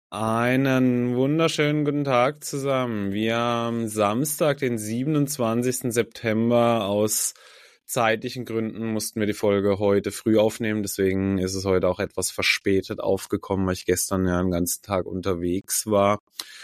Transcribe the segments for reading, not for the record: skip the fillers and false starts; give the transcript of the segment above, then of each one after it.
Einen wunderschönen guten Tag zusammen. Wir haben Samstag, den 27. September. Aus zeitlichen Gründen mussten wir die Folge heute früh aufnehmen. Deswegen ist es heute auch etwas verspätet aufgekommen, weil ich gestern ja den ganzen Tag unterwegs war.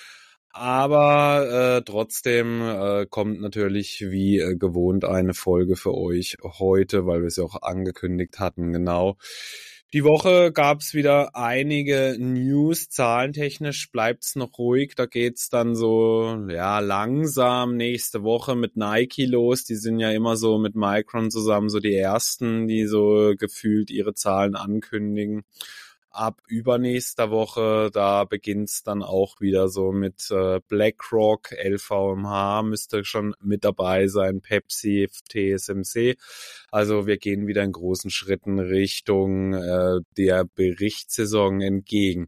Aber trotzdem kommt natürlich wie gewohnt eine Folge für euch heute, weil wir es ja auch angekündigt hatten, genau. Die Woche gab's wieder einige News, zahlentechnisch bleibt's noch ruhig, da geht's dann so langsam nächste Woche mit Nike los, die sind ja immer so mit Micron zusammen so die ersten, die so gefühlt ihre Zahlen ankündigen. Ab übernächster Woche, da beginnt's dann auch wieder so mit BlackRock, LVMH müsste schon mit dabei sein, Pepsi, TSMC. Also wir gehen wieder in großen Schritten Richtung der Berichtssaison entgegen.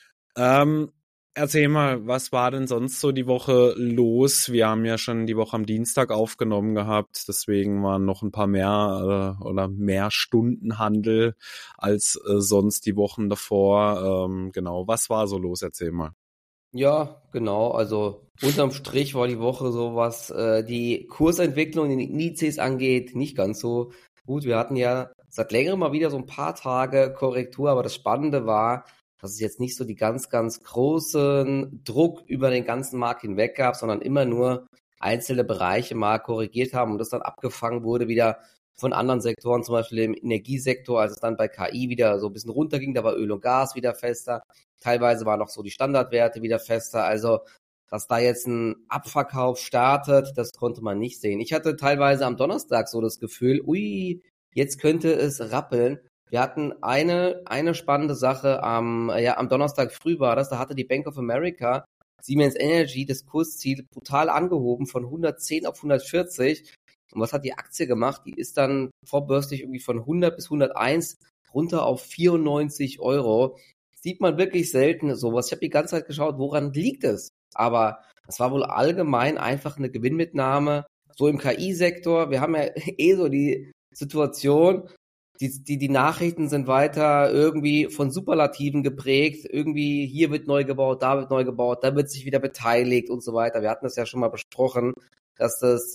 Erzähl mal, was war denn sonst so die Woche los? Wir haben ja schon die Woche am Dienstag aufgenommen gehabt, deswegen waren noch ein paar mehr oder mehr Stundenhandel als sonst die Wochen davor. Genau, was war so los? Erzähl mal. Ja, genau. Also unterm Strich war die Woche so, was die Kursentwicklung in den Indizes angeht, nicht ganz so gut. Wir hatten ja seit längerem mal wieder so ein paar Tage Korrektur, aber das Spannende war, dass es jetzt nicht so die ganz, ganz großen Druck über den ganzen Markt hinweg gab, sondern immer nur einzelne Bereiche mal korrigiert haben und das dann abgefangen wurde wieder von anderen Sektoren, zum Beispiel im Energiesektor, als es dann bei KI wieder so ein bisschen runterging, da war Öl und Gas wieder fester. Teilweise waren noch so die Standardwerte wieder fester. Also, dass da jetzt ein Abverkauf startet, das konnte man nicht sehen. Ich hatte teilweise am Donnerstag so das Gefühl, ui, jetzt könnte es rappeln. Wir hatten eine spannende Sache am Donnerstag früh war das, da hatte die Bank of America Siemens Energy das Kursziel brutal angehoben von 110 auf 140. Und was hat die Aktie gemacht? Die ist dann vorbörslich irgendwie von 100 bis 101 runter auf 94 Euro. Sieht man wirklich selten sowas. Ich habe die ganze Zeit geschaut, woran liegt es? Aber es war wohl allgemein einfach eine Gewinnmitnahme, so im KI-Sektor. Wir haben ja so die Situation, die Nachrichten sind weiter irgendwie von Superlativen geprägt. Irgendwie hier wird neu gebaut, da wird sich wieder beteiligt und so weiter. Wir hatten das ja schon mal besprochen, dass das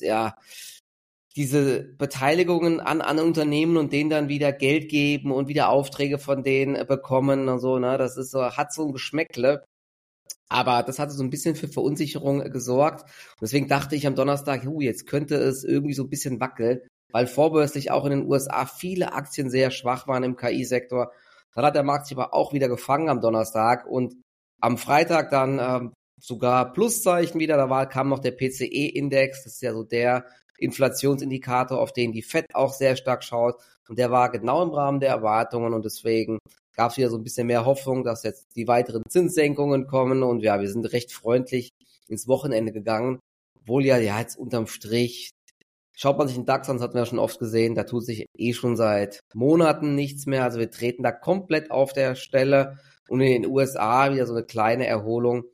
diese Beteiligungen an Unternehmen und denen dann wieder Geld geben und wieder Aufträge von denen bekommen und so, ne, das ist so, hat so ein Geschmäckle. Aber das hatte so ein bisschen für Verunsicherung gesorgt. Und deswegen dachte ich am Donnerstag, jetzt könnte es irgendwie so ein bisschen wackeln, weil vorbörslich auch in den USA viele Aktien sehr schwach waren im KI-Sektor. Dann hat der Markt sich aber auch wieder gefangen am Donnerstag und am Freitag dann sogar Pluszeichen wieder. Kam noch der PCE-Index, das ist ja so der Inflationsindikator, auf den die Fed auch sehr stark schaut. Und der war genau im Rahmen der Erwartungen und deswegen gab es wieder so ein bisschen mehr Hoffnung, dass jetzt die weiteren Zinssenkungen kommen und ja, wir sind recht freundlich ins Wochenende gegangen, obwohl ja jetzt unterm Strich, schaut man sich den DAX an, das hatten wir ja schon oft gesehen, da tut sich schon seit Monaten nichts mehr, also wir treten da komplett auf der Stelle und in den USA wieder so eine kleine Erholung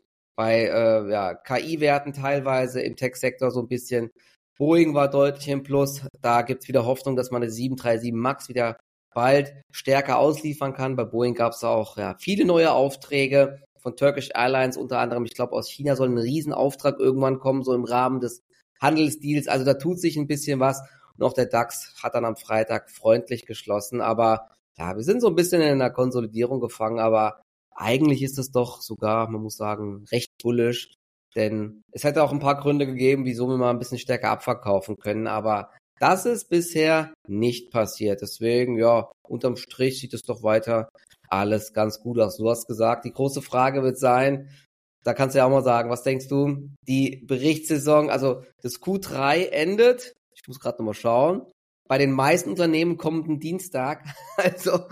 bei KI-Werten teilweise, im Tech-Sektor so ein bisschen. Boeing war deutlich im Plus, da gibt's wieder Hoffnung, dass man eine 737 MAX wieder bald stärker ausliefern kann. Bei Boeing gab es auch viele neue Aufträge von Turkish Airlines, unter anderem, ich glaube aus China soll ein Riesenauftrag irgendwann kommen, so im Rahmen des Handelsdeals. Also da tut sich ein bisschen was. Und auch der DAX hat dann am Freitag freundlich geschlossen. Aber ja, wir sind so ein bisschen in einer Konsolidierung gefangen, aber eigentlich ist es doch sogar, man muss sagen, recht bullish. Denn es hätte auch ein paar Gründe gegeben, wieso wir mal ein bisschen stärker abverkaufen können, aber das ist bisher nicht passiert. Deswegen, ja, unterm Strich sieht es doch weiter alles ganz gut aus. Du hast gesagt, die große Frage wird sein, da kannst du ja auch mal sagen, was denkst du? Die Berichtssaison, also das Q3 endet, ich muss gerade nochmal schauen, bei den meisten Unternehmen kommenden Dienstag, also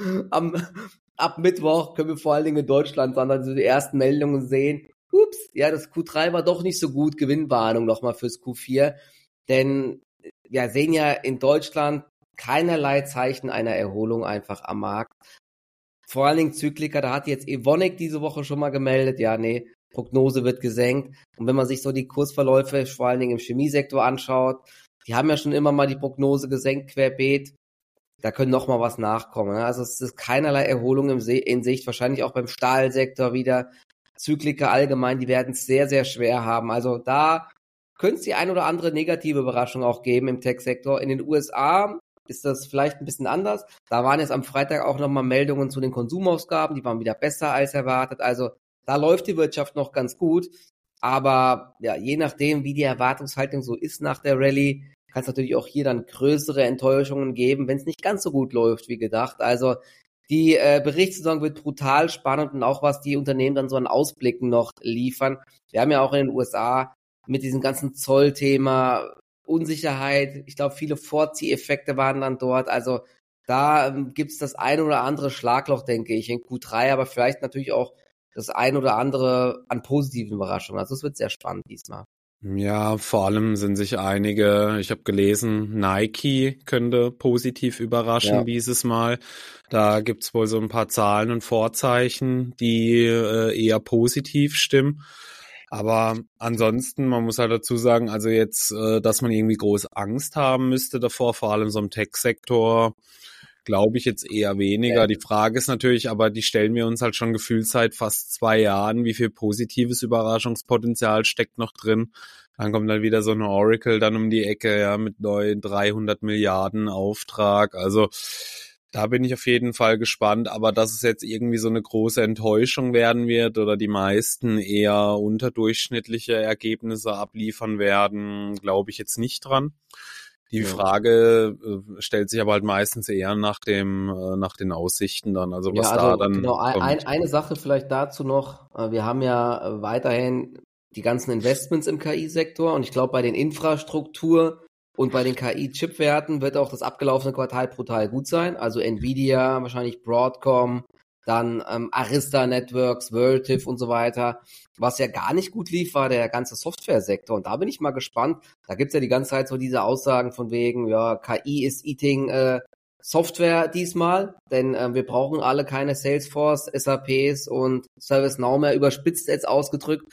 ab Mittwoch können wir vor allen Dingen in Deutschland dann so die ersten Meldungen sehen. Ups, ja, das Q3 war doch nicht so gut, Gewinnwarnung nochmal fürs Q4, denn wir sehen ja in Deutschland keinerlei Zeichen einer Erholung einfach am Markt. Vor allen Dingen Zykliker, da hat jetzt Evonik diese Woche schon mal gemeldet, Prognose wird gesenkt. Und wenn man sich so die Kursverläufe vor allen Dingen im Chemiesektor anschaut, die haben ja schon immer mal die Prognose gesenkt querbeet. Da können noch mal was nachkommen. Also es ist keinerlei Erholung in Sicht, wahrscheinlich auch beim Stahlsektor wieder. Zyklika allgemein, die werden es sehr, sehr schwer haben. Also da könnte es die ein oder andere negative Überraschung auch geben im Tech-Sektor. In den USA ist das vielleicht ein bisschen anders. Da waren jetzt am Freitag auch nochmal Meldungen zu den Konsumausgaben, die waren wieder besser als erwartet. Also da läuft die Wirtschaft noch ganz gut. Aber ja, je nachdem, wie die Erwartungshaltung so ist nach der Rallye, kann es natürlich auch hier dann größere Enttäuschungen geben, wenn es nicht ganz so gut läuft wie gedacht. Also die Berichtssaison wird brutal spannend und auch was die Unternehmen dann so an Ausblicken noch liefern. Wir haben ja auch in den USA mit diesem ganzen Zollthema Unsicherheit, ich glaube, viele Vorzieheffekte waren dann dort. Also da gibt's das ein oder andere Schlagloch, denke ich, in Q3, aber vielleicht natürlich auch das ein oder andere an positiven Überraschungen. Also es wird sehr spannend diesmal. Ja, vor allem sind sich einige, ich habe gelesen, Nike könnte positiv überraschen dieses Mal. Da gibt's wohl so ein paar Zahlen und Vorzeichen, die eher positiv stimmen. Aber ansonsten, man muss halt dazu sagen, also jetzt, dass man irgendwie groß Angst haben müsste davor, vor allem so im Tech-Sektor, glaube ich jetzt eher weniger. Die Frage ist natürlich, aber die stellen wir uns halt schon gefühlt seit fast 2 Jahren, wie viel positives Überraschungspotenzial steckt noch drin. Dann kommt dann wieder so eine Oracle dann um die Ecke, ja, mit neuen 300 Milliarden Auftrag. Also da bin ich auf jeden Fall gespannt, aber dass es jetzt irgendwie so eine große Enttäuschung werden wird oder die meisten eher unterdurchschnittliche Ergebnisse abliefern werden, glaube ich jetzt nicht dran. Die Frage stellt sich aber halt meistens eher nach den Aussichten dann, also was da dann genau, kommt. eine Sache vielleicht dazu noch, wir haben ja weiterhin die ganzen Investments im KI-Sektor und ich glaube bei den Infrastruktur und bei den KI-Chipwerten wird auch das abgelaufene Quartal brutal gut sein, also Nvidia, wahrscheinlich Broadcom, dann Arista Networks, Vertiv und so weiter. Was ja gar nicht gut lief, war der ganze Software-Sektor. Und da bin ich mal gespannt. Da gibt's ja die ganze Zeit so diese Aussagen von wegen, ja, KI ist eating Software diesmal, denn wir brauchen alle keine Salesforce, SAPs und ServiceNow mehr, überspitzt jetzt ausgedrückt.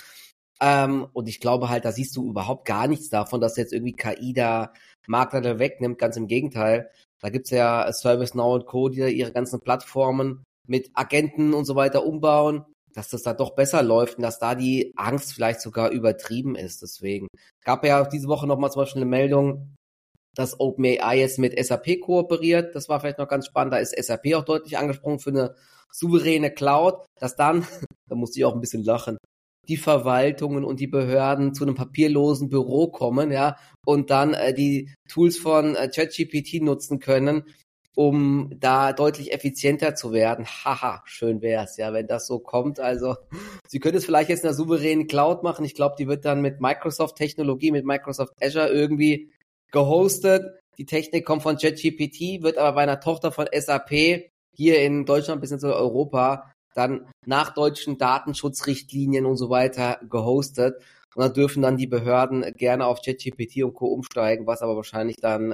Und ich glaube halt, da siehst du überhaupt gar nichts davon, dass jetzt irgendwie KI da Marktanteil wegnimmt. Ganz im Gegenteil. Da gibt's ja ServiceNow und Co., die da ihre ganzen Plattformen mit Agenten und so weiter umbauen, dass das da doch besser läuft und dass da die Angst vielleicht sogar übertrieben ist. Deswegen gab ja auch diese Woche nochmal zum Beispiel eine Meldung, dass OpenAI jetzt mit SAP kooperiert. Das war vielleicht noch ganz spannend. Da ist SAP auch deutlich angesprungen für eine souveräne Cloud, dass dann, da musste ich auch ein bisschen lachen, die Verwaltungen und die Behörden zu einem papierlosen Büro kommen, ja, und dann die Tools von ChatGPT nutzen können, um da deutlich effizienter zu werden. Haha, schön wär's, ja, wenn das so kommt. Also, Sie können es vielleicht jetzt in einer souveränen Cloud machen. Ich glaube, die wird dann mit Microsoft-Technologie, mit Microsoft Azure irgendwie gehostet. Die Technik kommt von ChatGPT, wird aber bei einer Tochter von SAP hier in Deutschland bis in Europa dann nach deutschen Datenschutzrichtlinien und so weiter gehostet. Und dann dürfen dann die Behörden gerne auf ChatGPT und Co. umsteigen, was aber wahrscheinlich dann,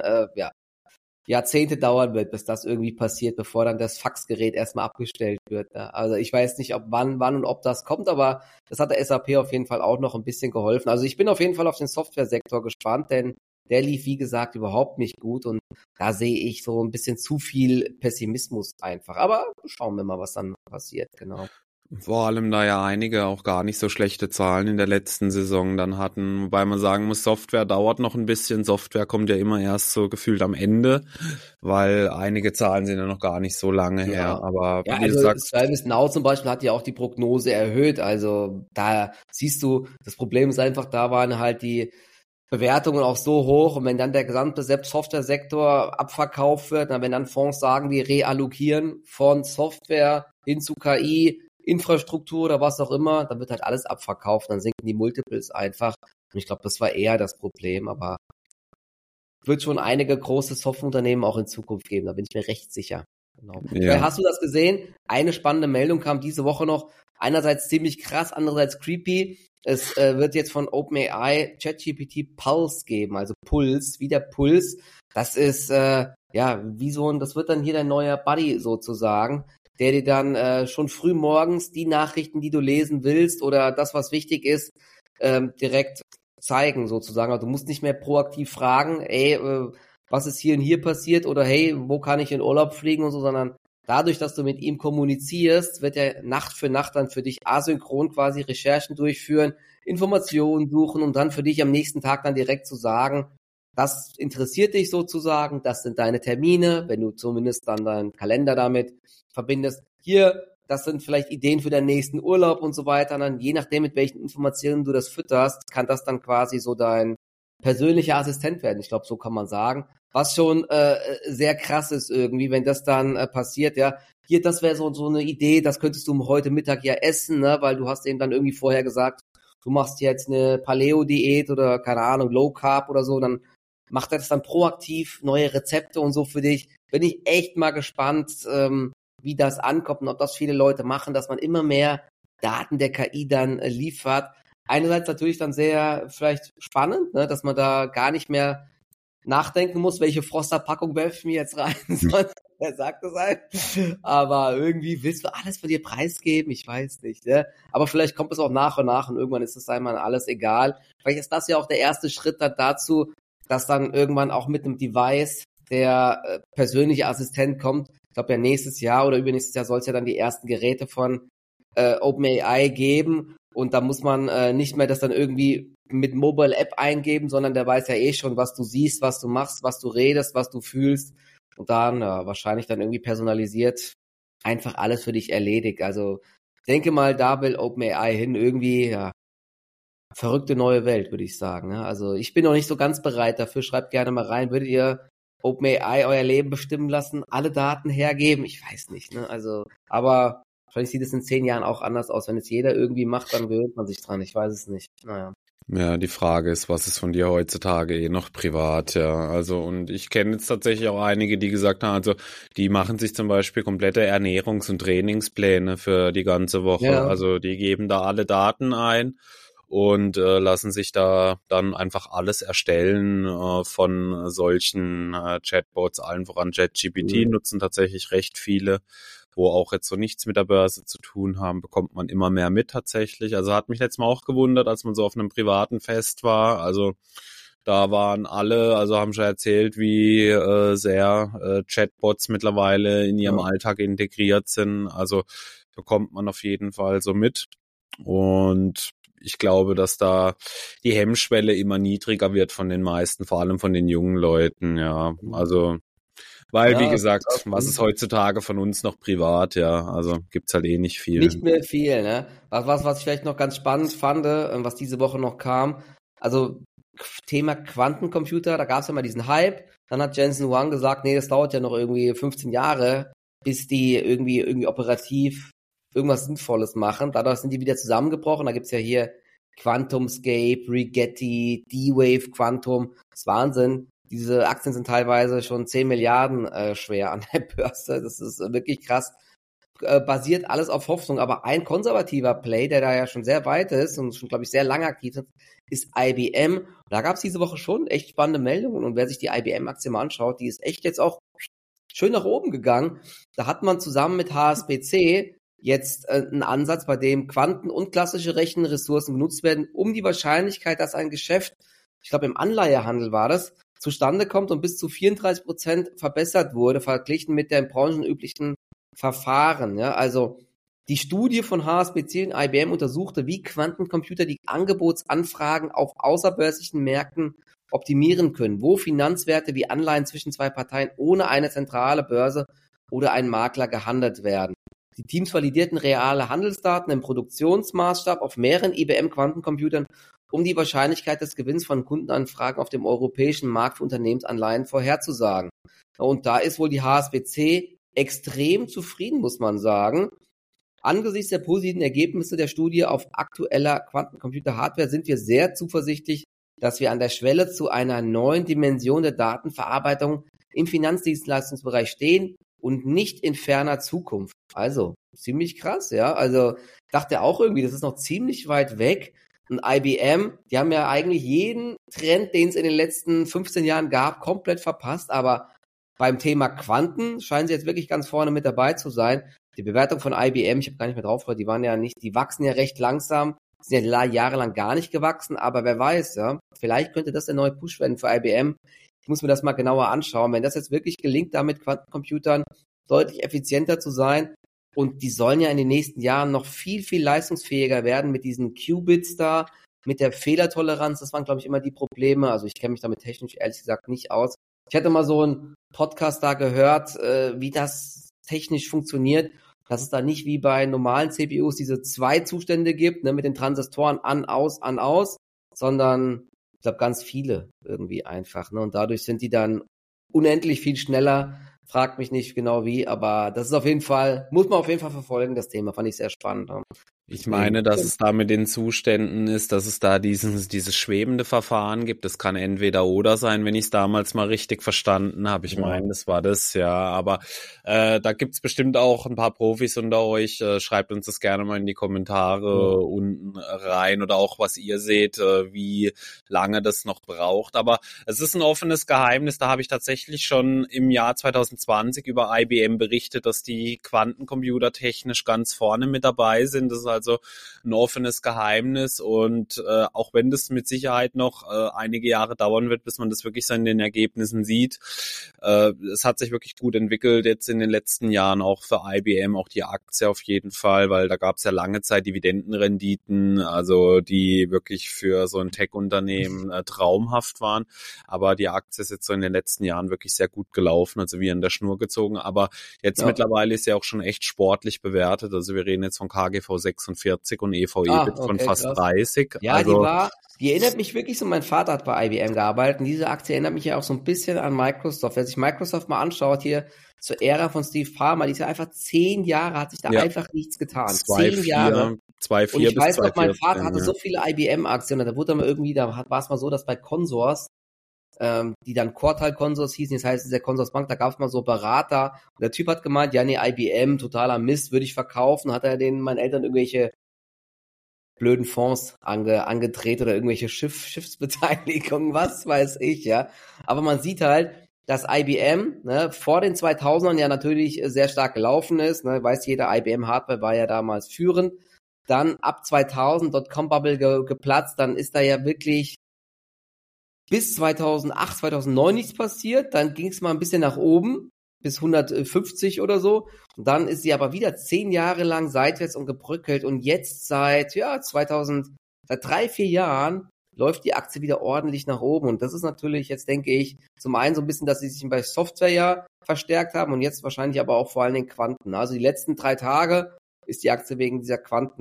Jahrzehnte dauern wird, bis das irgendwie passiert, bevor dann das Faxgerät erstmal abgestellt wird. Ja. Also ich weiß nicht, ob wann und ob das kommt, aber das hat der SAP auf jeden Fall auch noch ein bisschen geholfen. Also ich bin auf jeden Fall auf den Softwaresektor gespannt, denn der lief, wie gesagt, überhaupt nicht gut und da sehe ich so ein bisschen zu viel Pessimismus einfach. Aber schauen wir mal, was dann passiert, genau. Vor allem, da ja einige auch gar nicht so schlechte Zahlen in der letzten Saison dann hatten, wobei man sagen muss, Software dauert noch ein bisschen. Software kommt ja immer erst so gefühlt am Ende, weil einige Zahlen sind ja noch gar nicht so lange her. Aber ja, wie also du sagst, ServiceNow zum Beispiel hat ja auch die Prognose erhöht. Also da siehst du, das Problem ist einfach, da waren halt die Bewertungen auch so hoch und wenn dann der gesamte Software-Sektor abverkauft wird, wenn dann Fonds sagen, wir reallokieren von Software hin zu KI, Infrastruktur oder was auch immer, dann wird halt alles abverkauft, dann sinken die Multiples einfach. Und ich glaube, das war eher das Problem, aber wird schon einige große Softwareunternehmen auch in Zukunft geben, da bin ich mir recht sicher. Genau. ja. Hast du das gesehen? Eine spannende Meldung kam diese Woche noch. Einerseits ziemlich krass, andererseits creepy. Es wird jetzt von OpenAI ChatGPT Pulse geben, also Puls, wie der Puls. Das ist wie so ein, das wird dann hier dein neuer Buddy sozusagen, der dir dann schon früh morgens die Nachrichten, die du lesen willst oder das, was wichtig ist, direkt zeigen sozusagen. Also du musst nicht mehr proaktiv fragen, was ist hier und hier passiert oder hey, wo kann ich in Urlaub fliegen und so, sondern dadurch, dass du mit ihm kommunizierst, wird er Nacht für Nacht dann für dich asynchron quasi Recherchen durchführen, Informationen suchen, um dann für dich am nächsten Tag dann direkt zu sagen, das interessiert dich sozusagen, das sind deine Termine, wenn du zumindest dann deinen Kalender damit verbindest. Hier, das sind vielleicht Ideen für deinen nächsten Urlaub und so weiter. Und dann, je nachdem, mit welchen Informationen du das fütterst, kann das dann quasi so dein persönlicher Assistent werden. Ich glaube, so kann man sagen. Was schon sehr krass ist irgendwie, wenn das dann passiert, ja. Hier, das wäre so eine Idee, das könntest du heute Mittag ja essen, ne, weil du hast eben dann irgendwie vorher gesagt, du machst jetzt eine Paleo-Diät oder, keine Ahnung, Low Carb oder so, dann macht er das dann proaktiv, neue Rezepte und so für dich. Bin ich echt mal gespannt, wie das ankommt und ob das viele Leute machen, dass man immer mehr Daten der KI dann liefert. Einerseits natürlich dann sehr vielleicht spannend, ne, dass man da gar nicht mehr nachdenken muss, welche Froster-Packung werfen wir jetzt rein, sonst, wer sagt das ein? Aber irgendwie willst du alles von dir preisgeben, ich weiß nicht, ne? Aber vielleicht kommt es auch nach und nach und irgendwann ist es einmal alles egal. Vielleicht ist das ja auch der erste Schritt dann dazu, dass dann irgendwann auch mit einem Device der persönliche Assistent kommt. Ich glaube ja nächstes Jahr oder übernächstes Jahr soll es ja dann die ersten Geräte von OpenAI geben und da muss man nicht mehr das dann irgendwie mit Mobile App eingeben, sondern der weiß ja eh schon, was du siehst, was du machst, was du redest, was du fühlst und dann wahrscheinlich dann irgendwie personalisiert einfach alles für dich erledigt. Also ich denke mal, da will OpenAI hin, irgendwie, ja, verrückte neue Welt, würde ich sagen. Ne? Also ich bin noch nicht so ganz bereit dafür. Schreibt gerne mal rein. Würdet ihr OpenAI euer Leben bestimmen lassen, alle Daten hergeben? Ich weiß nicht. Ne? Also, aber wahrscheinlich sieht es in 10 Jahren auch anders aus. Wenn es jeder irgendwie macht, dann gewöhnt man sich dran. Ich weiß es nicht. Naja. Ja, die Frage ist, was ist von dir heutzutage noch privat, ja. Also, und ich kenne jetzt tatsächlich auch einige, die gesagt haben, also, die machen sich zum Beispiel komplette Ernährungs- und Trainingspläne für die ganze Woche. Ja. Also, die geben da alle Daten ein und lassen sich da dann einfach alles erstellen von solchen Chatbots, allen voran ChatGPT, nutzen tatsächlich recht viele, wo auch jetzt so nichts mit der Börse zu tun haben, bekommt man immer mehr mit tatsächlich. Also hat mich letztes Mal auch gewundert, als man so auf einem privaten Fest war. Also da waren alle, also haben schon erzählt, wie sehr Chatbots mittlerweile in ihrem Alltag integriert sind. Also bekommt man auf jeden Fall so mit. Und ich glaube, dass da die Hemmschwelle immer niedriger wird von den meisten, vor allem von den jungen Leuten, ja. Also weil, wie gesagt, was ist heutzutage von uns noch privat, ja, also gibt's halt nicht viel. Nicht mehr viel, ne? Was ich vielleicht noch ganz spannend fand, was diese Woche noch kam, also Thema Quantencomputer, da gab's ja mal diesen Hype, dann hat Jensen Huang gesagt, nee, das dauert ja noch irgendwie 15 Jahre, bis die irgendwie operativ irgendwas Sinnvolles machen. Dadurch sind die wieder zusammengebrochen, da gibt's ja hier QuantumScape, Rigetti, D-Wave Quantum, das ist Wahnsinn. Diese Aktien sind teilweise schon 10 Milliarden schwer an der Börse. Das ist wirklich krass. Basiert alles auf Hoffnung. Aber ein konservativer Play, der da ja schon sehr weit ist und schon, glaube ich, sehr lange aktiv ist IBM. Und da gab es diese Woche schon echt spannende Meldungen. Und wer sich die IBM-Aktie mal anschaut, die ist echt jetzt auch schön nach oben gegangen. Da hat man zusammen mit HSBC jetzt einen Ansatz, bei dem Quanten- und klassische Rechenressourcen genutzt werden, um die Wahrscheinlichkeit, dass ein Geschäft, ich glaube im Anleihehandel war das, zustande kommt und bis zu 34% verbessert wurde, verglichen mit den branchenüblichen Verfahren. Ja? Also die Studie von HSBC und IBM untersuchte, wie Quantencomputer die Angebotsanfragen auf außerbörslichen Märkten optimieren können, wo Finanzwerte wie Anleihen zwischen zwei Parteien ohne eine zentrale Börse oder einen Makler gehandelt werden. Die Teams validierten reale Handelsdaten im Produktionsmaßstab auf mehreren IBM-Quantencomputern, um die Wahrscheinlichkeit des Gewinns von Kundenanfragen auf dem europäischen Markt für Unternehmensanleihen vorherzusagen. Und da ist wohl die HSBC extrem zufrieden, muss man sagen. Angesichts der positiven Ergebnisse der Studie auf aktueller Quantencomputer-Hardware sind wir sehr zuversichtlich, dass wir an der Schwelle zu einer neuen Dimension der Datenverarbeitung im Finanzdienstleistungsbereich stehen und nicht in ferner Zukunft. Also, ziemlich krass, ja. Also, dachte auch irgendwie, das ist noch ziemlich weit weg. Und IBM, die haben ja eigentlich jeden Trend, den es in den letzten 15 Jahren gab, komplett verpasst. Aber beim Thema Quanten scheinen sie jetzt wirklich ganz vorne mit dabei zu sein. Die Bewertung von IBM, ich habe gar nicht mehr drauf gehört, die wachsen ja recht langsam, sind ja jahrelang gar nicht gewachsen. Aber wer weiß, ja, vielleicht könnte das der neue Push werden für IBM. Ich muss mir das mal genauer anschauen. Wenn das jetzt wirklich gelingt, da mit Quantencomputern deutlich effizienter zu sein. Und die sollen ja in den nächsten Jahren noch viel, viel leistungsfähiger werden mit diesen Qubits da, mit der Fehlertoleranz. Das waren, glaube ich, immer die Probleme. Also ich kenne mich damit technisch ehrlich gesagt nicht aus. Ich hatte mal so einen Podcast da gehört, wie das technisch funktioniert, dass es da nicht wie bei normalen CPUs diese 2 Zustände gibt, ne, mit den Transistoren an, aus, sondern ich glaube ganz viele irgendwie einfach. Ne, und dadurch sind die dann unendlich viel schneller. Fragt mich nicht genau wie, aber das ist auf jeden Fall, muss man auf jeden Fall verfolgen, das Thema. Fand ich sehr spannend. Ich meine, dass es da mit den Zuständen ist, dass es da dieses schwebende Verfahren gibt. Das kann entweder oder sein, wenn ich es damals mal richtig verstanden habe. Ich meine, das war das, ja. Aber da gibt's bestimmt auch ein paar Profis unter euch. Schreibt uns das gerne mal in die Kommentare unten rein oder auch, was ihr seht, wie lange das noch braucht. Aber es ist ein offenes Geheimnis. Da habe ich tatsächlich schon im Jahr 2020 über IBM berichtet, dass die Quantencomputer technisch ganz vorne mit dabei sind. Das ist also ein offenes Geheimnis und auch wenn das mit Sicherheit noch einige Jahre dauern wird, bis man das wirklich so in den Ergebnissen sieht, es hat sich wirklich gut entwickelt jetzt in den letzten Jahren auch für IBM, auch die Aktie auf jeden Fall, weil da gab es ja lange Zeit Dividendenrenditen, also die wirklich für so ein Tech-Unternehmen traumhaft waren, aber die Aktie ist jetzt so in den letzten Jahren wirklich sehr gut gelaufen, also wie an der Schnur gezogen, aber jetzt mittlerweile ist ja auch schon echt sportlich bewertet, also wir reden jetzt von KGV 46 und EV/EBIT von fast krass. 30. Ja, also, die erinnert mich wirklich so, mein Vater hat bei IBM gearbeitet und diese Aktie erinnert mich ja auch so ein bisschen an Microsoft. Wer sich Microsoft mal anschaut, hier zur Ära von Steve Ballmer, die ist ja einfach 10 Jahre, hat sich da einfach nichts getan. 10 Jahre. 2,4 und ich bis weiß noch, mein 2,14, Vater hatte so viele IBM-Aktien und da wurde dann mal irgendwie, da war es mal so, dass bei Consors, die dann Quartal Consors hießen, das heißt, dieser Consorsbank, da gab es mal so Berater und der Typ hat gemeint, ja, nee, IBM, totaler Mist, würde ich verkaufen, hat er meinen Eltern irgendwelche blöden Fonds angedreht oder irgendwelche Schiffsbeteiligungen, was weiß ich, ja. Aber man sieht halt, dass IBM vor den 2000ern ja natürlich sehr stark gelaufen ist, ne, weiß jeder, IBM Hardware war ja damals führend, dann ab 2000 Dotcom-Bubble geplatzt, dann ist da ja wirklich bis 2008, 2009 nichts passiert, dann ging es mal ein bisschen nach oben, bis 150 oder so, und dann ist sie aber wieder 10 Jahre lang seitwärts und gebröckelt und jetzt seit 3-4 Jahren läuft die Aktie wieder ordentlich nach oben und das ist natürlich jetzt, denke ich, zum einen so ein bisschen, dass sie sich bei Software ja verstärkt haben und jetzt wahrscheinlich aber auch vor allen Dingen Quanten. Also die letzten 3 Tage ist die Aktie wegen dieser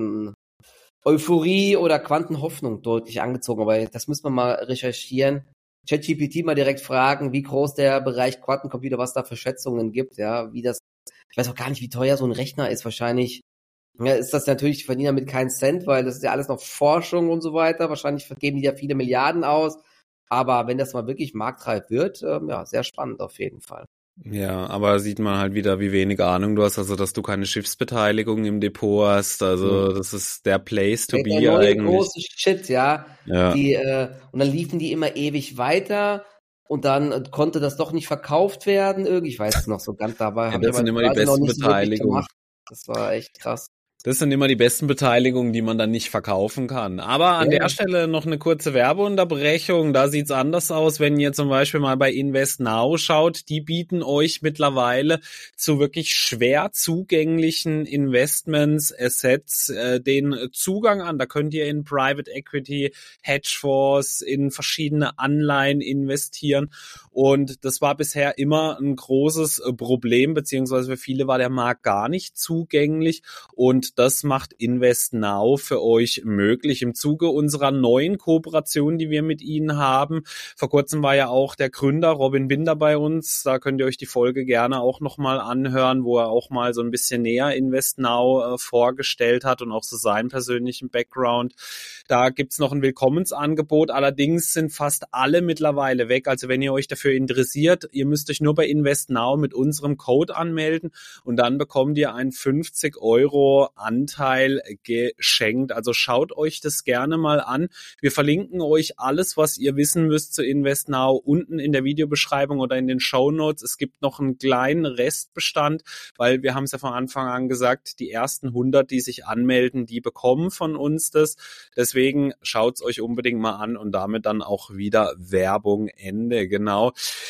Quanten-Euphorie oder Quantenhoffnung deutlich angezogen, aber das müssen wir mal recherchieren. ChatGPT mal direkt fragen, wie groß der Bereich Quantencomputer, was da für Schätzungen gibt, ja, ich weiß auch gar nicht, wie teuer so ein Rechner ist, wahrscheinlich, ja, ist das natürlich, verdienen damit keinen Cent, weil das ist ja alles noch Forschung und so weiter, wahrscheinlich geben die ja viele Milliarden aus, aber wenn das mal wirklich marktreif wird, sehr spannend auf jeden Fall. Ja, aber sieht man halt wieder, wie wenig Ahnung du hast, also dass du keine Schiffsbeteiligung im Depot hast, also das ist der Place to be der neue eigentlich. Große Shit, ja. Die, und dann liefen die immer ewig weiter und dann konnte das doch nicht verkauft werden, irgendwie, ich weiß es noch so ganz dabei. Das sind immer die besten Beteiligungen. Das war echt krass. Das sind immer die besten Beteiligungen, die man dann nicht verkaufen kann. Aber an der Stelle noch eine kurze Werbeunterbrechung. Da sieht's anders aus, wenn ihr zum Beispiel mal bei InvestNow schaut. Die bieten euch mittlerweile zu wirklich schwer zugänglichen Investments, Assets, den Zugang an. Da könnt ihr in Private Equity, Hedgefonds, in verschiedene Anleihen investieren. Und das war bisher immer ein großes Problem, beziehungsweise für viele war der Markt gar nicht zugänglich. Und das macht InvestNow für euch möglich. Im Zuge unserer neuen Kooperation, die wir mit Ihnen haben. Vor kurzem war ja auch der Gründer Robin Binder bei uns. Da könnt ihr euch die Folge gerne auch nochmal anhören, wo er auch mal so ein bisschen näher InvestNow vorgestellt hat und auch so seinen persönlichen Background. Da gibt's noch ein Willkommensangebot. Allerdings sind fast alle mittlerweile weg. Also wenn ihr euch dafür interessiert, ihr müsst euch nur bei InvestNow mit unserem Code anmelden und dann bekommt ihr einen 50 € Anteil geschenkt. Also schaut euch das gerne mal an. Wir verlinken euch alles, was ihr wissen müsst zu InvestNow unten in der Videobeschreibung oder in den Shownotes. Es gibt noch einen kleinen Restbestand, weil wir haben es ja von Anfang an gesagt, die ersten 100, die sich anmelden, die bekommen von uns das. Deswegen schaut es euch unbedingt mal an und damit dann auch wieder Werbung Ende. Genau.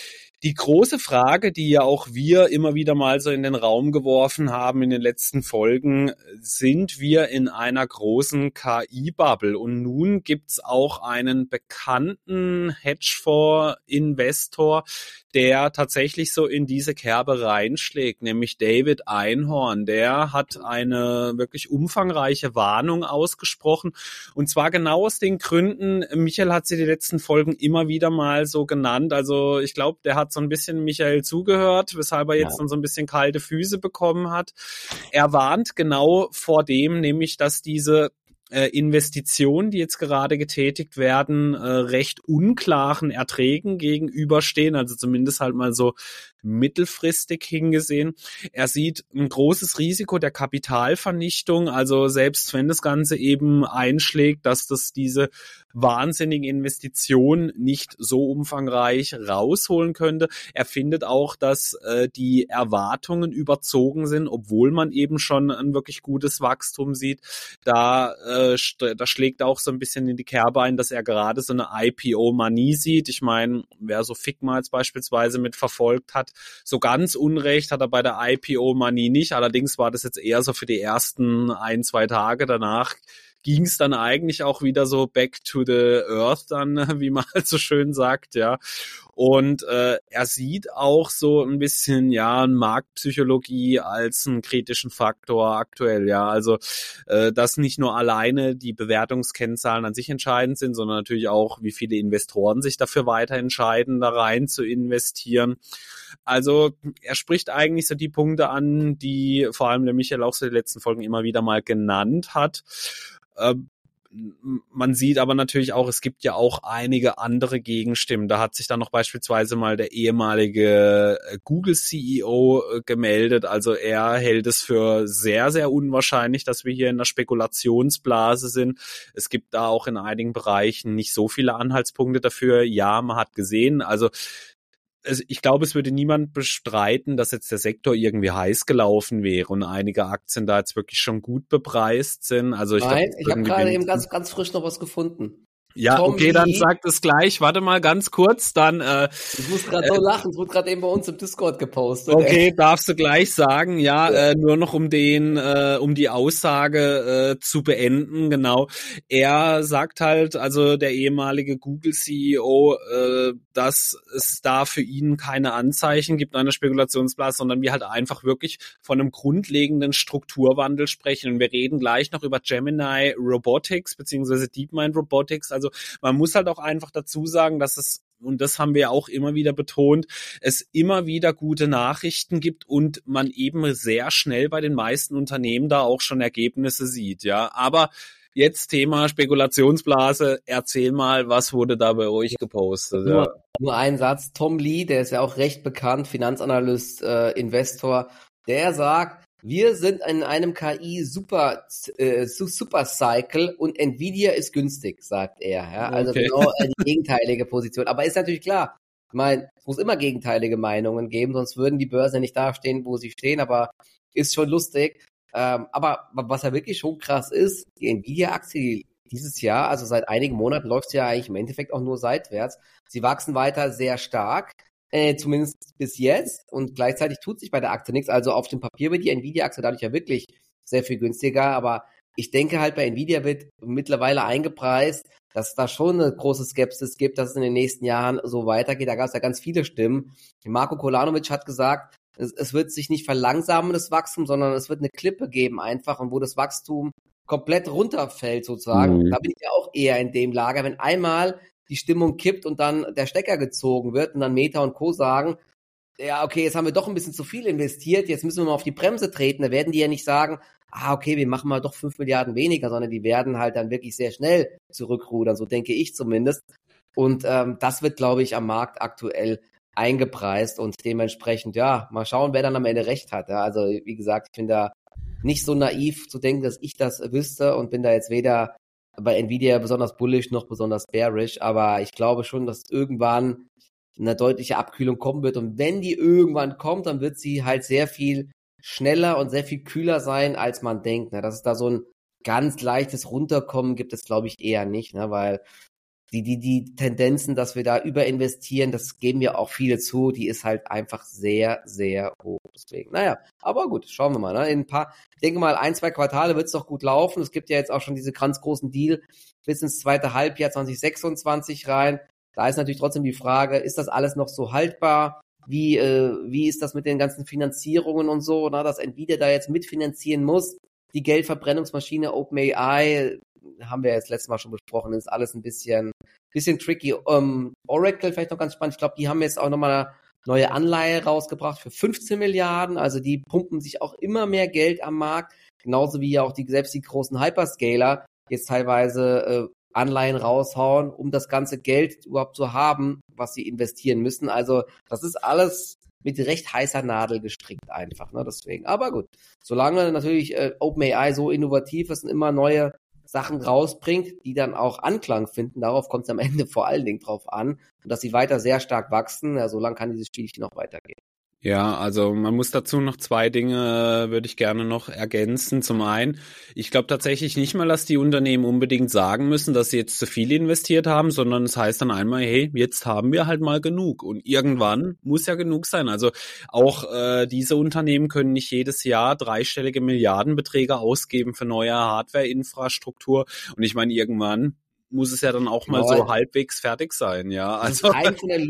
Die große Frage, die ja auch wir immer wieder mal so in den Raum geworfen haben in den letzten Folgen, sind wir in einer großen KI-Bubble? Und nun gibt's auch einen bekannten Hedgefonds-Investor, der tatsächlich so in diese Kerbe reinschlägt, nämlich David Einhorn. Der hat eine wirklich umfangreiche Warnung ausgesprochen. Und zwar genau aus den Gründen, Michael hat sie die letzten Folgen immer wieder mal so genannt. Also ich glaube, der hat so ein bisschen Michael zugehört, weshalb er jetzt dann so ein bisschen kalte Füße bekommen hat. Er warnt genau vor dem, nämlich, dass diese Investitionen, die jetzt gerade getätigt werden, recht unklaren Erträgen gegenüberstehen, also zumindest halt mal so mittelfristig hingesehen. Er sieht ein großes Risiko der Kapitalvernichtung, also selbst wenn das Ganze eben einschlägt, dass das diese wahnsinnige Investition nicht so umfangreich rausholen könnte. Er findet auch, dass die Erwartungen überzogen sind, obwohl man eben schon ein wirklich gutes Wachstum sieht. Da schlägt auch so ein bisschen in die Kerbe ein, dass er gerade so eine IPO-Manie sieht. Ich meine, wer so Figma jetzt beispielsweise mit verfolgt hat, so ganz Unrecht hat er bei der IPO-Manie nicht. Allerdings war das jetzt eher so für die ersten 1-2 Tage. Danach ging es dann eigentlich auch wieder so back to the earth dann, wie man halt so schön sagt, ja. Und er sieht auch so ein bisschen, ja, Marktpsychologie als einen kritischen Faktor aktuell, ja. Also, dass nicht nur alleine die Bewertungskennzahlen an sich entscheidend sind, sondern natürlich auch, wie viele Investoren sich dafür weiter entscheiden, da rein zu investieren. Also, er spricht eigentlich so die Punkte an, die vor allem der Michael auch so die letzten Folgen immer wieder mal genannt hat. Man sieht aber natürlich auch, es gibt ja auch einige andere Gegenstimmen. Da hat sich dann noch beispielsweise mal der ehemalige Google-CEO gemeldet. Also er hält es für sehr, sehr unwahrscheinlich, dass wir hier in einer Spekulationsblase sind. Es gibt da auch in einigen Bereichen nicht so viele Anhaltspunkte dafür. Ja, man hat gesehen, also ich glaube, es würde niemand bestreiten, dass jetzt der Sektor irgendwie heiß gelaufen wäre und einige Aktien da jetzt wirklich schon gut bepreist sind. Also ich Nein, glaube, ich habe gerade eben ganz frisch noch was gefunden. ja, Tom okay, Lee. dann sagt es gleich. Warte mal ganz kurz, dann Ich muss gerade so lachen, es wurde gerade eben bei uns im Discord gepostet. okay, darfst du gleich sagen, ja, nur noch um die Aussage zu beenden, genau. Er sagt halt, also der ehemalige Google-CEO, dass es da für ihn keine Anzeichen gibt einer Spekulationsblase, sondern wir halt einfach wirklich von einem grundlegenden Strukturwandel sprechen. Und wir reden gleich noch über Gemini Robotics beziehungsweise DeepMind Robotics. Also man muss halt auch einfach dazu sagen, dass es, und das haben wir auch immer wieder betont, es immer wieder gute Nachrichten gibt und man eben sehr schnell bei den meisten Unternehmen da auch schon Ergebnisse sieht, ja. Aber jetzt Thema Spekulationsblase. Erzähl mal, was wurde da bei euch gepostet? Ja. Nur ein Satz. Tom Lee, der ist ja auch recht bekannt, Finanzanalyst, Investor, der sagt, wir sind in einem KI-Supercycle und Nvidia ist günstig, sagt er. Ja? Also Okay. genau die gegenteilige Position. Aber ist natürlich klar, ich meine, es muss immer gegenteilige Meinungen geben, sonst würden die Börsen nicht dastehen, wo sie stehen, aber ist schon lustig. Aber was ja wirklich schon krass ist, die Nvidia-Aktie dieses Jahr, also seit einigen Monaten läuft sie ja eigentlich im Endeffekt auch nur seitwärts. Sie wachsen weiter sehr stark. Zumindest bis jetzt, und gleichzeitig tut sich bei der Aktie nichts. Also auf dem Papier wird die Nvidia-Aktie dadurch ja wirklich sehr viel günstiger, aber ich denke halt, bei Nvidia wird mittlerweile eingepreist, dass es da schon eine große Skepsis gibt, dass es in den nächsten Jahren so weitergeht. Da gab es ja ganz viele Stimmen. Marko Kolanovic hat gesagt, es wird sich nicht verlangsamen, das Wachstum, sondern es wird eine Klippe geben einfach, und wo das Wachstum komplett runterfällt sozusagen. Da bin ich ja auch eher in dem Lager, wenn einmal die Stimmung kippt und dann der Stecker gezogen wird und dann Meta und Co. sagen, ja, okay, jetzt haben wir doch ein bisschen zu viel investiert, jetzt müssen wir mal auf die Bremse treten. Da werden die ja nicht sagen, okay, wir machen mal doch 5 Milliarden weniger, sondern die werden halt dann wirklich sehr schnell zurückrudern, so denke ich zumindest. Und das wird, glaube ich, am Markt aktuell eingepreist und dementsprechend, ja, mal schauen, wer dann am Ende recht hat. Ja. Also, wie gesagt, ich bin da nicht so naiv zu denken, dass ich das wüsste, und bin da jetzt weder bei Nvidia besonders bullish noch besonders bearish, aber ich glaube schon, dass irgendwann eine deutliche Abkühlung kommen wird, und wenn die irgendwann kommt, dann wird sie halt sehr viel schneller und sehr viel kühler sein, als man denkt. Dass es da so ein ganz leichtes Runterkommen gibt, es glaube ich eher nicht, weil die Tendenzen, dass wir da überinvestieren, das geben ja auch viele zu, die ist halt einfach sehr, sehr hoch. Deswegen, naja, aber gut, schauen wir mal. Ne? Ich denke mal, 1-2 Quartale wird es doch gut laufen. Es gibt ja jetzt auch schon diese ganz großen Deal bis ins zweite Halbjahr 2026 rein. Da ist natürlich trotzdem die Frage, ist das alles noch so haltbar? Wie ist das mit den ganzen Finanzierungen und so, na, dass Nvidia da jetzt mitfinanzieren muss? Die Geldverbrennungsmaschine OpenAI, haben wir jetzt letztes Mal schon besprochen, ist alles ein bisschen tricky. Oracle vielleicht noch ganz spannend. Ich glaube, die haben jetzt auch nochmal eine neue Anleihe rausgebracht für 15 Milliarden. Also die pumpen sich auch immer mehr Geld am Markt. Genauso wie ja auch selbst die großen Hyperscaler jetzt teilweise Anleihen raushauen, um das ganze Geld überhaupt zu haben, was sie investieren müssen. Also das ist alles mit recht heißer Nadel gestrickt einfach, ne? Deswegen. Aber gut, solange natürlich OpenAI so innovativ ist und immer neue Sachen rausbringt, die dann auch Anklang finden, darauf kommt es am Ende vor allen Dingen drauf an, und dass sie weiter sehr stark wachsen, ja, solange kann dieses Spielchen noch weitergehen. Ja, also man muss dazu noch 2 Dinge, würde ich gerne noch ergänzen. Zum einen, ich glaube tatsächlich nicht mal, dass die Unternehmen unbedingt sagen müssen, dass sie jetzt zu viel investiert haben, sondern es heißt dann einmal, hey, jetzt haben wir halt mal genug. Und irgendwann muss ja genug sein. Also auch diese Unternehmen können nicht jedes Jahr 3-stellige Milliardenbeträge ausgeben für neue Hardware-Infrastruktur. Und ich meine, irgendwann muss es ja dann auch mal so halbwegs fertig sein, ja. Also es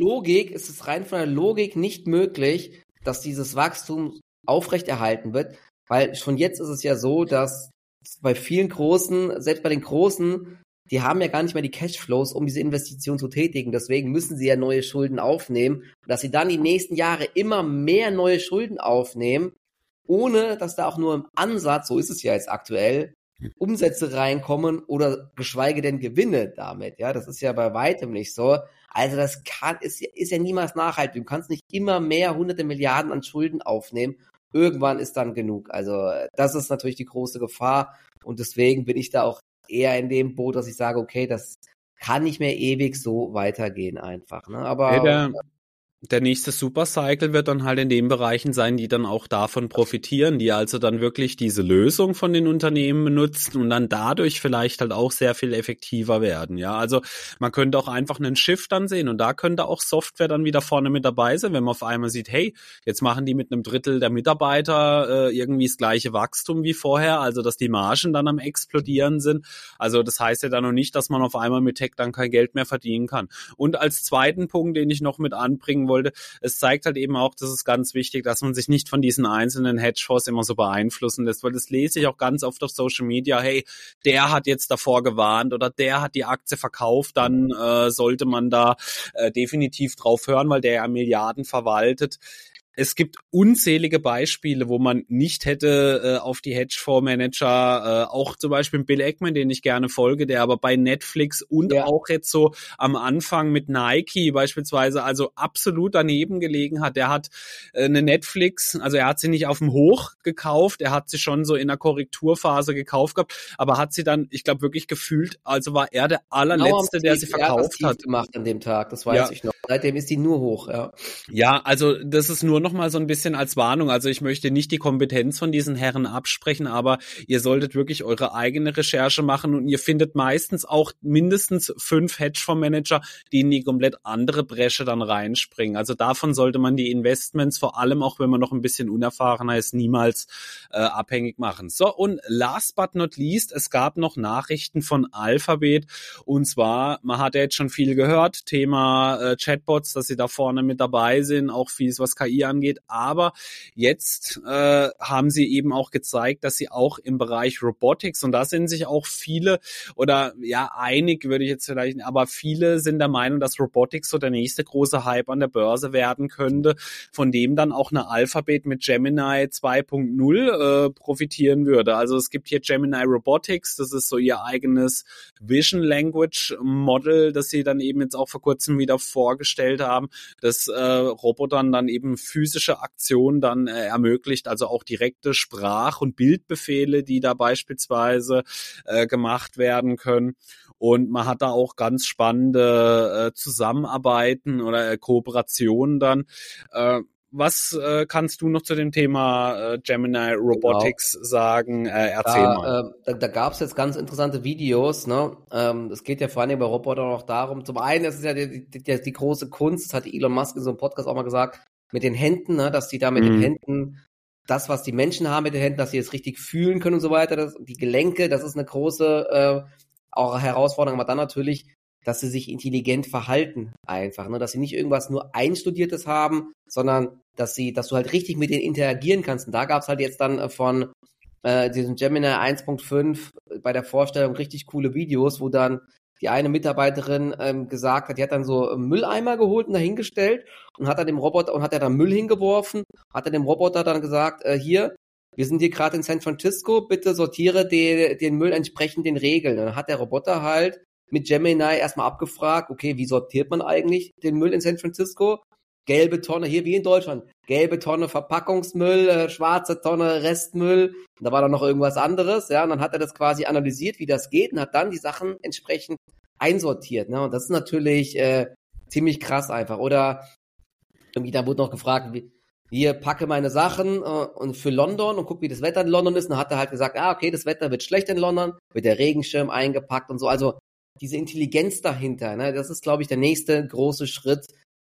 ist rein von der Logik nicht möglich, dass dieses Wachstum aufrechterhalten wird, weil schon jetzt ist es ja so, dass bei vielen Großen, selbst bei den Großen, die haben ja gar nicht mehr die Cashflows, um diese Investition zu tätigen. Deswegen müssen sie ja neue Schulden aufnehmen. Und dass sie dann die nächsten Jahre immer mehr neue Schulden aufnehmen, ohne dass da auch nur im Ansatz, so ist es ja jetzt aktuell, Umsätze reinkommen oder geschweige denn Gewinne damit. Ja, das ist ja bei weitem nicht so. Also das ist ja niemals nachhaltig. Du kannst nicht immer mehr hunderte Milliarden an Schulden aufnehmen. Irgendwann ist dann genug. Also das ist natürlich die große Gefahr. Und deswegen bin ich da auch eher in dem Boot, dass ich sage, okay, das kann nicht mehr ewig so weitergehen einfach. Ne? Aber der nächste Supercycle wird dann halt in den Bereichen sein, die dann auch davon profitieren, die also dann wirklich diese Lösung von den Unternehmen benutzen und dann dadurch vielleicht halt auch sehr viel effektiver werden. Ja, also man könnte auch einfach einen Shift dann sehen und da könnte auch Software dann wieder vorne mit dabei sein, wenn man auf einmal sieht, hey, jetzt machen die mit einem Drittel der Mitarbeiter irgendwie das gleiche Wachstum wie vorher, also dass die Margen dann am explodieren sind. Also das heißt ja dann noch nicht, dass man auf einmal mit Tech dann kein Geld mehr verdienen kann. Und als zweiten Punkt, den ich noch mit anbringen wollte, es zeigt halt eben auch, das ist ganz wichtig, dass man sich nicht von diesen einzelnen Hedgefonds immer so beeinflussen lässt, weil das lese ich auch ganz oft auf Social Media, hey, der hat jetzt davor gewarnt oder der hat die Aktie verkauft, dann sollte man da definitiv drauf hören, weil der ja Milliarden verwaltet. Es gibt unzählige Beispiele, wo man nicht hätte auf die Hedgefondsmanager, auch zum Beispiel Bill Ackman, den ich gerne folge, der aber bei Netflix und auch jetzt so am Anfang mit Nike beispielsweise also absolut daneben gelegen hat. Der hat eine Netflix, also er hat sie nicht auf dem Hoch gekauft, er hat sie schon so in der Korrekturphase gekauft gehabt, aber hat sie dann, ich glaube wirklich gefühlt, also war er der allerletzte, der sie verkauft hat. Gemacht an dem Tag, das weiß ich noch. Seitdem ist die nur hoch, Ja, also das ist nur noch mal so ein bisschen als Warnung. Also ich möchte nicht die Kompetenz von diesen Herren absprechen, aber ihr solltet wirklich eure eigene Recherche machen und ihr findet meistens auch mindestens 5 Hedgefondsmanager, die in die komplett andere Bresche dann reinspringen. Also davon sollte man die Investments, vor allem auch wenn man noch ein bisschen unerfahrener ist, niemals abhängig machen. So, und last but not least, es gab noch Nachrichten von Alphabet und zwar, man hat ja jetzt schon viel gehört, Thema Chatbots, dass sie da vorne mit dabei sind, auch vieles, was KI angeht, aber jetzt haben sie eben auch gezeigt, dass sie auch im Bereich Robotics, und da sind sich auch viele oder ja einig würde ich jetzt vielleicht, aber viele sind der Meinung, dass Robotics so der nächste große Hype an der Börse werden könnte, von dem dann auch eine Alphabet mit Gemini 2.0 profitieren würde. Also es gibt hier Gemini Robotics, das ist so ihr eigenes Vision Language Model, das sie dann eben jetzt auch vor kurzem wieder vorgestellt haben, das Robotern dann eben physische Aktionen dann ermöglicht, also auch direkte Sprach- und Bildbefehle, die da beispielsweise gemacht werden können. Und man hat da auch ganz spannende Zusammenarbeiten oder Kooperationen dann. was kannst du noch zu dem Thema Gemini Robotics sagen? Erzähl mal. Da gab es jetzt ganz interessante Videos. Ne? Es geht ja vor allem bei Robotern auch darum, zum einen, das ist ja die große Kunst, das hat Elon Musk in so einem Podcast auch mal gesagt, mit den Händen, ne? Dass die da mit den Händen das, was die Menschen haben mit den Händen, dass sie es richtig fühlen können und so weiter, die Gelenke, das ist eine große auch Herausforderung, aber dann natürlich, dass sie sich intelligent verhalten einfach, ne? Dass sie nicht irgendwas nur Einstudiertes haben, sondern dass du halt richtig mit denen interagieren kannst. Und da gab's halt jetzt dann von diesem Gemini 1.5 bei der Vorstellung richtig coole Videos, wo dann die eine Mitarbeiterin gesagt hat, die hat dann so Mülleimer geholt und dahingestellt und hat dann dem Roboter und hat er dann Müll hingeworfen, hat er dem Roboter dann gesagt, hier, wir sind hier gerade in San Francisco, bitte sortiere den Müll entsprechend den Regeln. Und dann hat der Roboter halt mit Gemini erstmal abgefragt, okay, wie sortiert man eigentlich den Müll in San Francisco? Gelbe Tonne, hier wie in Deutschland, gelbe Tonne Verpackungsmüll, schwarze Tonne Restmüll, und da war dann noch irgendwas anderes, ja, und dann hat er das quasi analysiert, wie das geht, und hat dann die Sachen entsprechend einsortiert, ne, und das ist natürlich ziemlich krass einfach, oder irgendwie, da wurde noch gefragt, hier packe meine Sachen und für London und guck, wie das Wetter in London ist, und dann hat er halt gesagt, okay, das Wetter wird schlecht in London, wird der Regenschirm eingepackt und so, also diese Intelligenz dahinter, ne, das ist, glaube ich, der nächste große Schritt,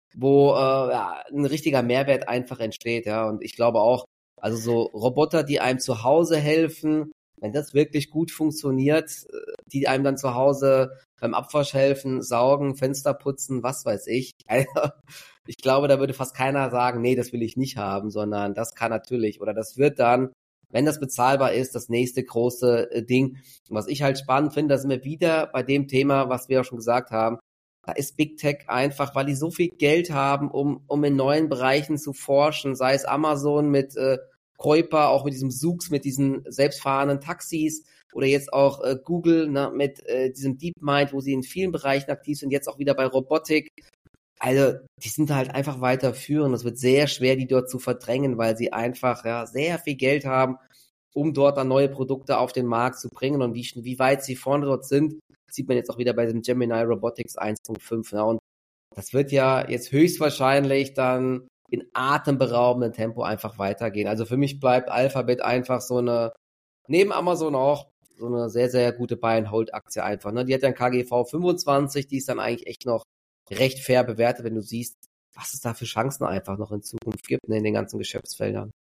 wo ein richtiger Mehrwert einfach entsteht, ja, und ich glaube auch, also so Roboter, die einem zu Hause helfen, wenn das wirklich gut funktioniert, die einem dann zu Hause beim Abwasch helfen, saugen, Fenster putzen, was weiß ich, also, ich glaube, da würde fast keiner sagen, nee, das will ich nicht haben, sondern das kann natürlich, oder das wird dann, wenn das bezahlbar ist, das nächste große Ding. Und was ich halt spannend finde, da sind wir wieder bei dem Thema, was wir ja schon gesagt haben, da ist Big Tech einfach, weil die so viel Geld haben, um in neuen Bereichen zu forschen, sei es Amazon mit Kuiper, auch mit diesem Zoox, mit diesen selbstfahrenden Taxis oder jetzt auch Google, ne, mit diesem DeepMind, wo sie in vielen Bereichen aktiv sind, jetzt auch wieder bei Robotik. Also die sind halt einfach weiter führend. Es wird sehr schwer, die dort zu verdrängen, weil sie einfach sehr viel Geld haben, um dort dann neue Produkte auf den Markt zu bringen. Und wie weit sie vorne dort sind, sieht man jetzt auch wieder bei dem Gemini Robotics 1.5. Ja, und das wird ja jetzt höchstwahrscheinlich dann in atemberaubendem Tempo einfach weitergehen. Also für mich bleibt Alphabet einfach neben Amazon auch, so eine sehr, sehr gute Buy-and-Hold-Aktie einfach. Ne? Die hat ja ein KGV 25, die ist dann eigentlich echt noch recht fair bewertet, wenn du siehst, was es da für Chancen einfach noch in Zukunft gibt, ne, in den ganzen Geschäftsfeldern.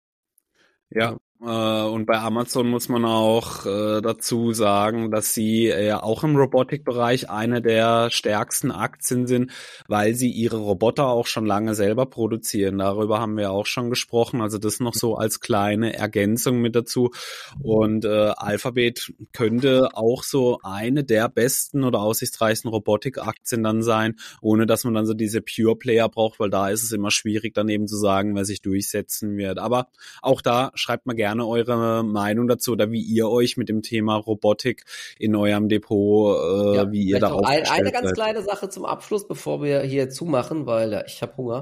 Ja, und bei Amazon muss man auch dazu sagen, dass sie ja auch im Robotikbereich eine der stärksten Aktien sind, weil sie ihre Roboter auch schon lange selber produzieren. Darüber haben wir auch schon gesprochen. Also das noch so als kleine Ergänzung mit dazu. Und Alphabet könnte auch so eine der besten oder aussichtsreichsten Robotikaktien dann sein, ohne dass man dann so diese Pure Player braucht, weil da ist es immer schwierig, dann eben zu sagen, wer sich durchsetzen wird. Aber auch da schreibt mal gerne eure Meinung dazu oder wie ihr euch mit dem Thema Robotik in eurem Depot, wie ihr da aufgestellt seid. Eine ganz kleine Sache zum Abschluss, bevor wir hier zumachen, weil ich habe Hunger.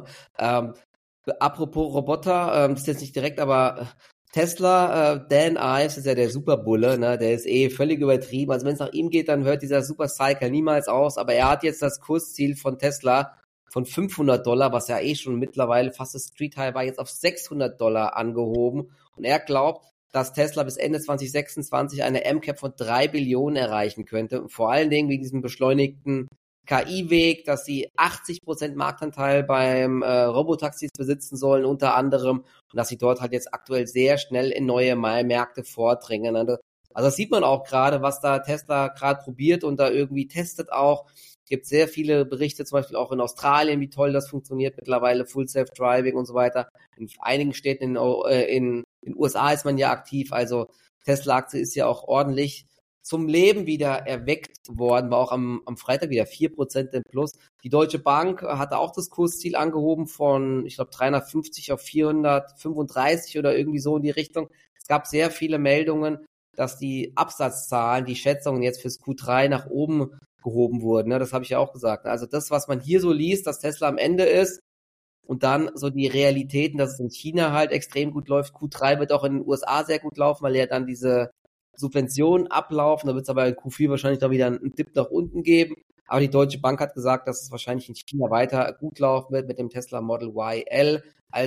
Apropos Roboter, das ist jetzt nicht direkt, aber Tesla, Dan Ives ist ja der Superbulle, ne? Der ist völlig übertrieben. Also wenn es nach ihm geht, dann hört dieser Supercycle niemals aus. Aber er hat jetzt das Kursziel von Tesla von $500, was ja schon mittlerweile fast das Street High war, jetzt auf $600 angehoben. Und er glaubt, dass Tesla bis Ende 2026 eine MCAP von 3 Billionen erreichen könnte. Und vor allen Dingen wegen diesem beschleunigten KI-Weg, dass sie 80% Marktanteil beim Robotaxis besitzen sollen, unter anderem. Und dass sie dort halt jetzt aktuell sehr schnell in neue Märkte vordringen. Also das sieht man auch gerade, was da Tesla gerade probiert und da irgendwie testet auch. Es gibt sehr viele Berichte, zum Beispiel auch in Australien, wie toll das funktioniert mittlerweile, Full Self-Driving und so weiter. In einigen Städten in den USA ist man ja aktiv, also Tesla-Aktie ist ja auch ordentlich zum Leben wieder erweckt worden, war auch am Freitag wieder 4% im Plus. Die Deutsche Bank hatte auch das Kursziel angehoben von, ich glaube, 350 auf 435 oder irgendwie so in die Richtung. Es gab sehr viele Meldungen, dass die Absatzzahlen, die Schätzungen jetzt fürs Q3 nach oben gehoben wurden. Das habe ich ja auch gesagt. Also das, was man hier so liest, dass Tesla am Ende ist und dann so die Realitäten, dass es in China halt extrem gut läuft. Q3 wird auch in den USA sehr gut laufen, weil ja dann diese Subventionen ablaufen. Da wird es aber in Q4 wahrscheinlich dann wieder einen Dip nach unten geben. Aber die Deutsche Bank hat gesagt, dass es wahrscheinlich in China weiter gut laufen wird mit dem Tesla Model Y L. Also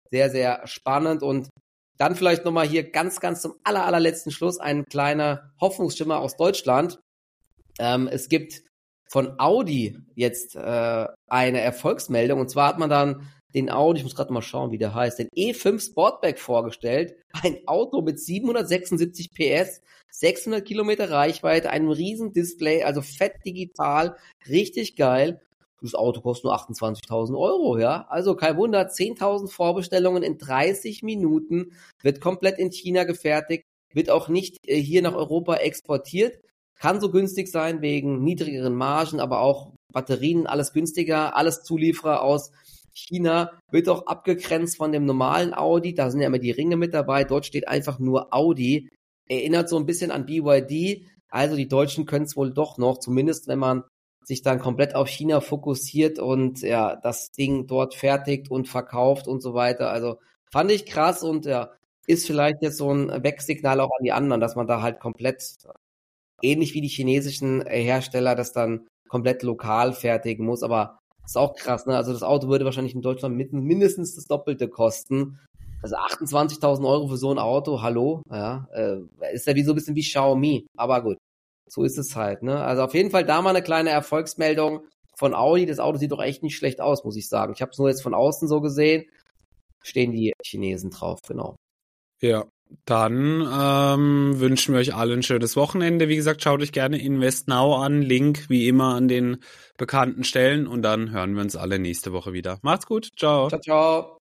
sehr, sehr spannend. Und dann vielleicht nochmal hier ganz, ganz zum allerletzten Schluss ein kleiner Hoffnungsschimmer aus Deutschland. Es gibt von Audi jetzt eine Erfolgsmeldung, und zwar hat man dann den Audi, ich muss gerade mal schauen, wie der heißt, den E5 Sportback vorgestellt. Ein Auto mit 776 PS, 600 Kilometer Reichweite, einem riesen Display, also fett digital, richtig geil. Das Auto kostet nur 28.000 €, ja. Also kein Wunder, 10.000 Vorbestellungen in 30 Minuten, wird komplett in China gefertigt, wird auch nicht hier nach Europa exportiert. Kann so günstig sein wegen niedrigeren Margen, aber auch Batterien, alles günstiger, alles Zulieferer aus China, wird auch abgegrenzt von dem normalen Audi, da sind ja immer die Ringe mit dabei, dort steht einfach nur Audi, erinnert so ein bisschen an BYD, also die Deutschen können es wohl doch noch, zumindest wenn man sich dann komplett auf China fokussiert und ja, das Ding dort fertigt und verkauft und so weiter, also fand ich krass und ja, ist vielleicht jetzt so ein Wegsignal auch an die anderen, dass man da halt komplett, ähnlich wie die chinesischen Hersteller, das dann komplett lokal fertigen muss, aber ist auch krass, ne? Also das Auto würde wahrscheinlich in Deutschland mindestens das Doppelte kosten. Also 28.000 € für so ein Auto, hallo? Ja, ist ja wie so ein bisschen wie Xiaomi. Aber gut, so ist es halt, ne? Also auf jeden Fall da mal eine kleine Erfolgsmeldung von Audi. Das Auto sieht doch echt nicht schlecht aus, muss ich sagen. Ich habe es nur jetzt von außen so gesehen. Stehen die Chinesen drauf, genau. Ja, dann wünschen wir euch alle ein schönes Wochenende. Wie gesagt, schaut euch gerne InvestNow an. Link wie immer an den bekannten Stellen. Und dann hören wir uns alle nächste Woche wieder. Macht's gut. Ciao. Ciao, ciao.